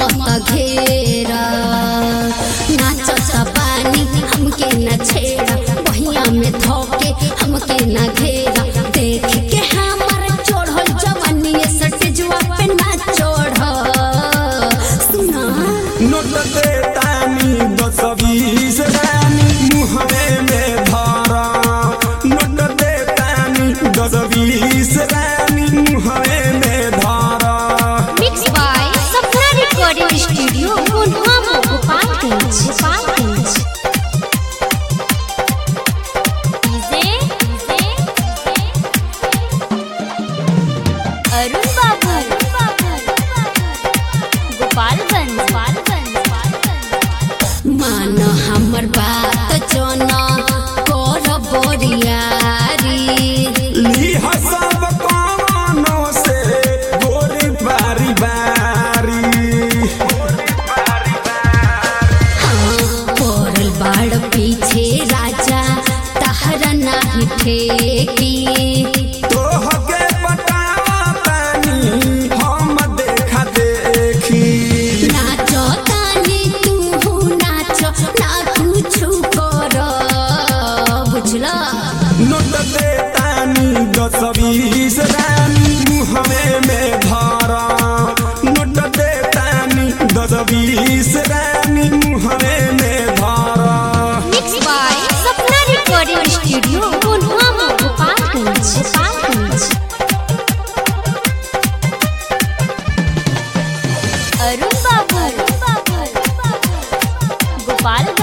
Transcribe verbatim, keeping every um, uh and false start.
मत घेरा नाचता पानी हमके न छेड़ा बहिया में धोके हमके न घेरा देख के हमर चढ़ल जवानी सटजुआ पे ना चढ़ सुना नोट दे तानी दस बीस रानी मुहरे में धारा नोट दे तानी दस बीस रानी मुहरे में धारा mix by Sapna recording studio गोलवामो गोपालगंज गोपालगंज डीजे अरुण बाबू गोपालगंज मान हमर बात जोना कर बोरियारी लीह सब कानों से गोरी बारी बारी पड़ल बाड़ पीछे राजा तहरा नाही ठेकी तोहके पटावा तानी हम देखा देखी नाचो तानी तू नाचो ना कुछ कर बुझला नोट दे तानी दस बीस रानी मुहरे में धारा नोट दे तानी दस बीस रानी मुहरे में धारा mix by Sapna recording studio गोलवामो गोपालगंज गोपालगंज अरुण बाबू गोपालगंज